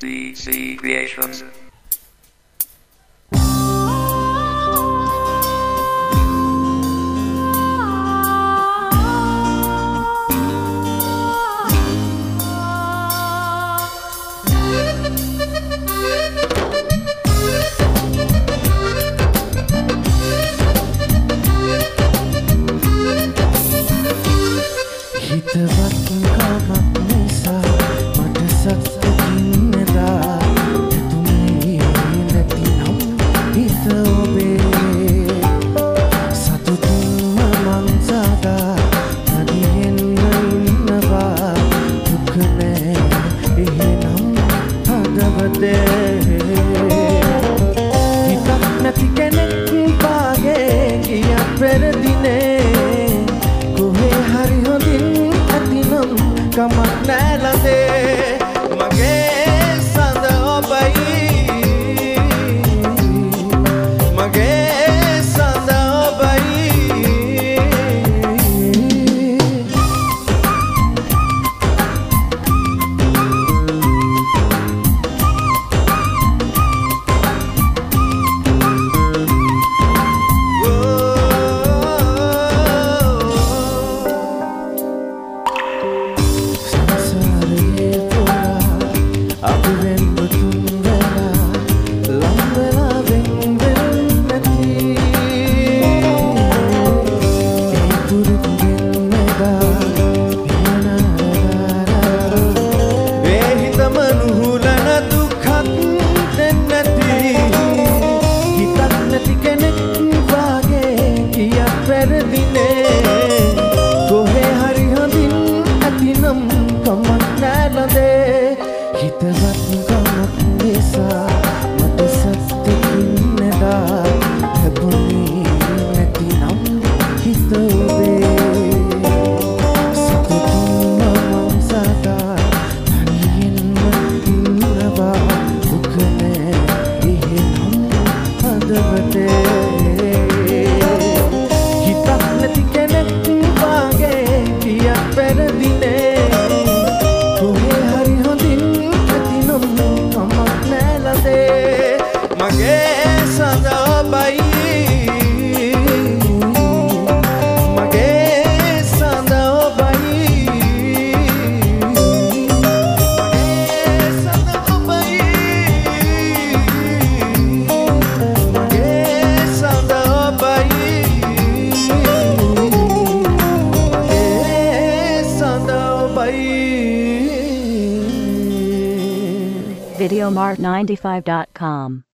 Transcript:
DC Creations. හිතවත් කමක් නිසා මට සතුටින්දා එතුමේ නැතිනම් හිත ඔබේ සතුටින්ම මං සදා නදියෙන්න ඉන්නවා දුක නෑ එහෙනම් හදවතේ හිතක් නැති කෙනෙක් පාගේ කියක් පෙරදිනේ කමක් නැලදේ මගේ සඳ ඔබයි මගේ සඳ ඔබයි හිතවත් කමක් නිසා මට සතුටින්දා ලැබුණේ නැතිනම් හිත ඔබේ සතුටින්ම මං සදා තනියෙන්ම ඉන්නවා දුක නෑ එහෙනම් හදවතේ හිතක් නැති කෙනෙක් වාගේ කියක් පෙරදිනේ මගේ සඳ ඔබයි මගේ සඳ ඔබයි මගේ සඳ ඔබයි මගේ සඳ ඔබයි මගේ සඳ ඔබයි Videomart95.com